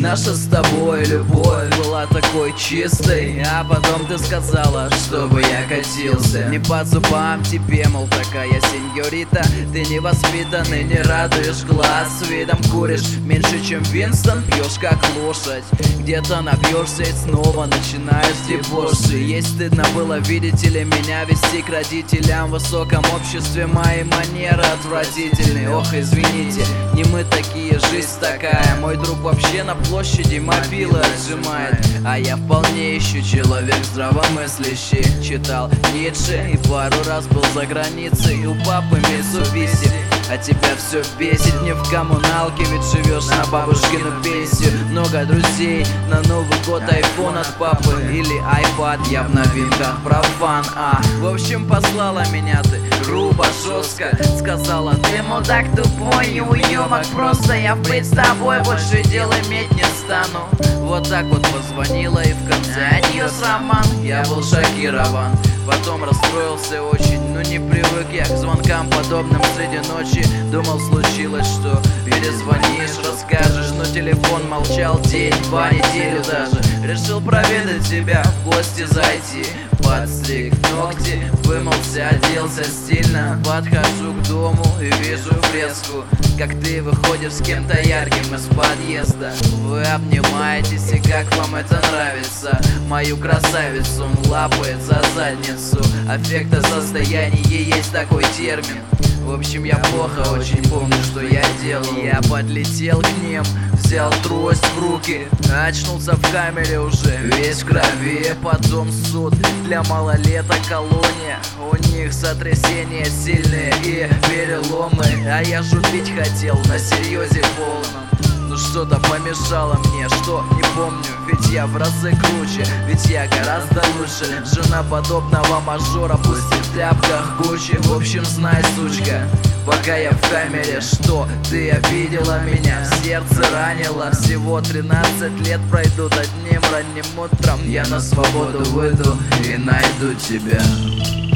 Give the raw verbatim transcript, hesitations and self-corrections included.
Наша с тобой любовь была такой чистой, а потом ты сказала, чтобы я катился. Не по зубам тебе, мол, такая сеньорита. Ты невоспитанный, не радуешь глаз видом. Куришь меньше, чем Винстон, пьешь как лошадь. Где-то напьешься и снова начинаешь дебоши. Ей стыдно было, видите ли, меня вести к родителям. В высоком обществе мои манеры отвратительные. Ох, извините, не мы такие, жизнь такая. Мой друг вообще на площади мобилы отжимает, а я вполне еще человек здравомыслящий. Читал Ницше и пару раз был за границей у папы Митсубиси. А тебя все бесит, не в коммуналке, ведь живешь на бабушкину пенсию. Много друзей, на Новый год айфон от папы или айпад, я в новинках профан. А, в общем, послала меня ты грубо, жестко. Сказала, ты мудак тупой и уёбок. Просто я впредь с тобой больше дел иметь не стану. Вот так вот позвонила и в конце адьос, роман. Я был шокирован, потом расстроился очень. Но не привык я к звонкам подобным среди ночи. Думал, случилось что, перезвонишь, расскажешь. Но телефон молчал день, два, неделю даже. Решил проведать тебя, в гости зайти. Подстриг ногти, вымылся, оделся стильно. Подхожу к дому и вижу фреску, как ты выходишь с кем-то ярким из подъезда. Вы обнимаетесь, и как вам это нравится? Мою красавицу он лапает за задницу. Аффектосостояние есть такой термин. В общем, я плохо очень помню, что я делал. Я подлетел к ним, взял трость в руки. Очнулся в камере уже, весь в крови. Потом суд для малолеток, колония. У них сотрясения сильные и переломы. А я жупить хотел на серьезе полном. Но что-то помешало мне, что не помню. Ведь я в разы круче, ведь я гораздо лучше. Жена подобного мажора, пусть и в тряпках Гуччи. В общем, знай, сучка, пока я в камере, что ты обидела меня, в сердце ранила. Всего тринадцать лет пройдут одним ранним утром. Я на свободу выйду и найду тебя.